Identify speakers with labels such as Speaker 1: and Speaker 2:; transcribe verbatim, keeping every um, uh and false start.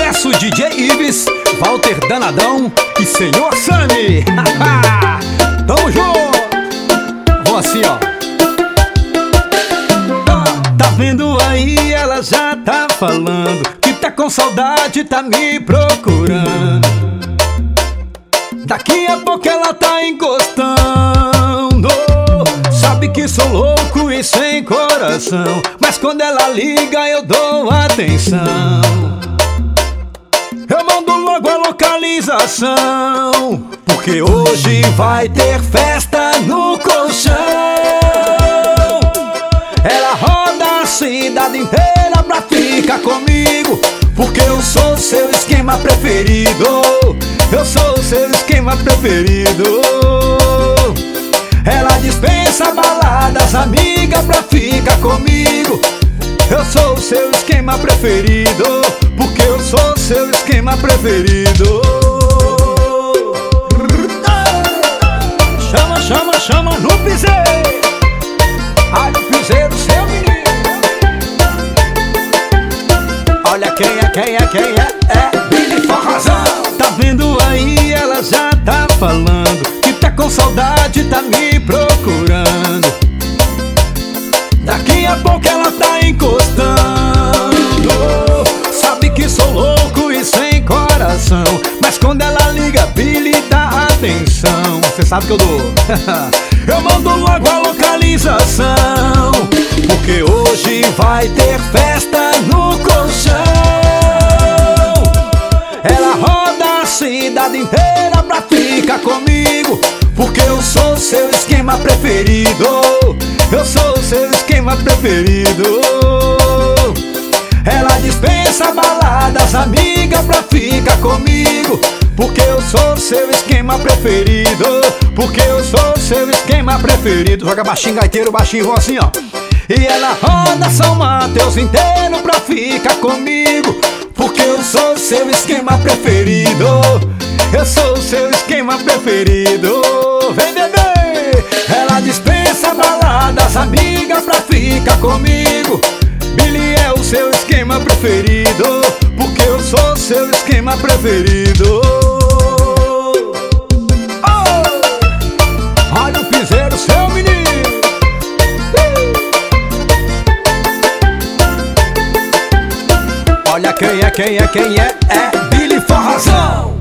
Speaker 1: Sucesso D J Ives, Walter Danadão e Senhor Sami. Tamo junto. Vamos assim, ó. Tá vendo aí, ela já tá falando que tá com saudade, tá me procurando. Daqui a pouco ela tá encostando. Sabe que sou louco e sem coração, mas quando ela liga eu dou atenção. Eu mando logo a localização, porque hoje vai ter festa no colchão. Ela roda a cidade inteira pra ficar comigo, porque eu sou seu esquema preferido. Eu sou seu esquema preferido. Ela dispensa baladas, amiga, pra ficar comigo. Eu sou o seu esquema preferido, porque eu sou seu esquema preferido. Chama, chama, chama no piseiro. Ai, no piseiro, seu menino. Olha quem é, quem é, quem é, é Billy Forrazão. Tá vendo aí, ela já tá falando que tá com saudade, tá me procurando. Daqui a pouco ela tá encostando. Sabe que sou louco e sem coração, mas quando ela liga, Billy dá atenção. Cê sabe que eu dou. Eu mando logo a localização, porque hoje vai ter festa no colchão. Ela roda a cidade inteira pra ficar comigo, porque eu sou seu esquema preferido. Eu sou o seu esquema preferido. Ela dispensa baladas, amiga, pra ficar comigo, porque eu sou o seu esquema preferido. Porque eu sou o seu esquema preferido. Joga baixinho, gaiteiro, baixinho, vão assim, ó. E ela roda São Mateus inteiro pra ficar comigo, porque eu sou o seu esquema preferido. Eu sou o seu esquema preferido. Vem, bebê! Ela dispensa baladas, amiga, pra ficar comigo. Billy é o seu esquema preferido, porque eu sou o seu esquema preferido. Oh! Olha o piseiro, seu menino. Olha quem é, quem é, quem é, é Billy Forrazão.